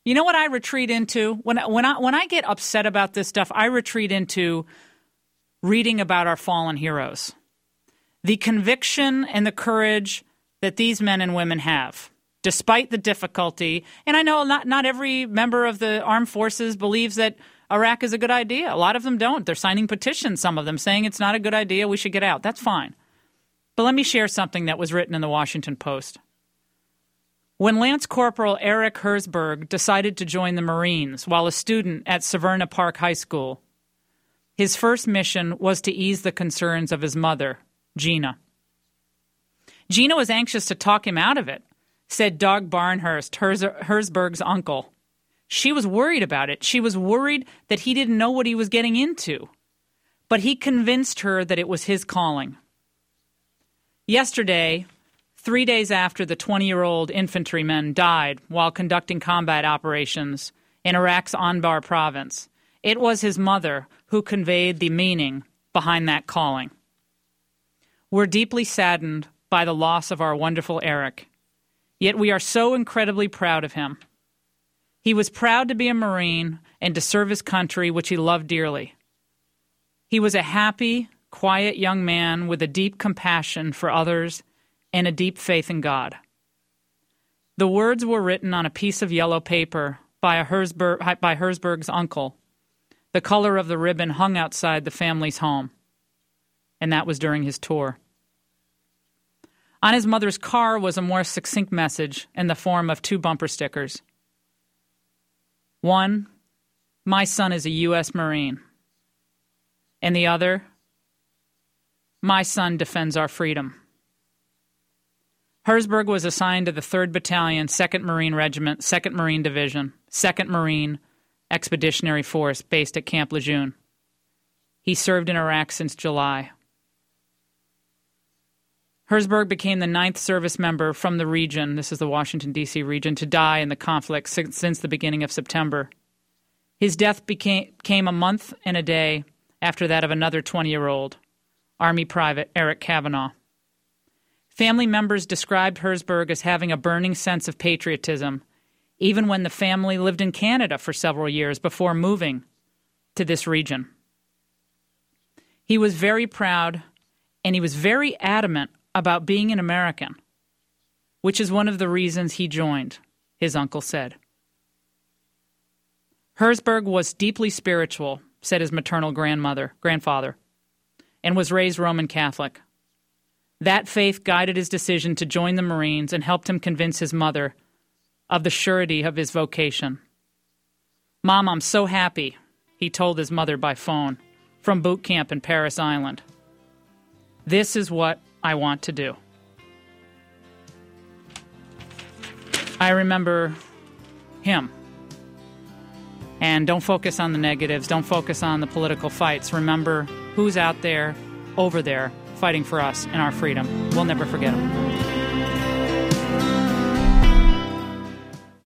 You know what I retreat into? When I get upset about this stuff, I retreat into reading about our fallen heroes. The conviction and the courage that these men and women have, despite the difficulty. And I know not every member of the armed forces believes that Iraq is a good idea. A lot of them don't. They're signing petitions, some of them, saying it's not a good idea, we should get out. That's fine. But let me share something that was written in the Washington Post. When Lance Corporal Eric Herzberg decided to join the Marines while a student at Severna Park High School, his first mission was to ease the concerns of his mother, Gina. Gina was anxious to talk him out of it, said Doug Barnhurst, Herzberg's uncle. She was worried about it. She was worried that he didn't know what he was getting into. But he convinced her that it was his calling. Yesterday, 3 days after the 20-year-old infantryman died while conducting combat operations in Iraq's Anbar province, it was his mother who conveyed the meaning behind that calling. We're deeply saddened by the loss of our wonderful Eric, yet we are so incredibly proud of him. He was proud to be a Marine and to serve his country, which he loved dearly. He was a happy, quiet young man with a deep compassion for others and a deep faith in God. The words were written on a piece of yellow paper by Herzberg's uncle. The color of the ribbon hung outside the family's home, and that was during his tour. On his mother's car was a more succinct message in the form of 2 bumper stickers. One, my son is a U.S. Marine. And the other, my son defends our freedom. Herzberg was assigned to the 3rd Battalion, 2nd Marine Regiment, 2nd Marine Division, 2nd Marine Expeditionary Force based at Camp Lejeune. He served in Iraq since July. Herzberg became the 9th service member from the region, this is the Washington, D.C. region, to die in the conflict since the beginning of September. His death came a month and a day after that of another 20-year-old, Army Private Eric Kavanaugh. Family members described Herzberg as having a burning sense of patriotism, even when the family lived in Canada for several years before moving to this region. He was very proud, and he was very adamant about being an American, which is one of the reasons he joined, his uncle said. Herzberg was deeply spiritual, said his maternal grandfather, and was raised Roman Catholic. That faith guided his decision to join the Marines and helped him convince his mother of the surety of his vocation. Mom, I'm so happy, he told his mother by phone from boot camp in Parris Island. This is what I want to do. I remember him. And don't focus on the negatives. Don't focus on the political fights. Remember who's out there, over there, fighting for us and our freedom. We'll never forget him.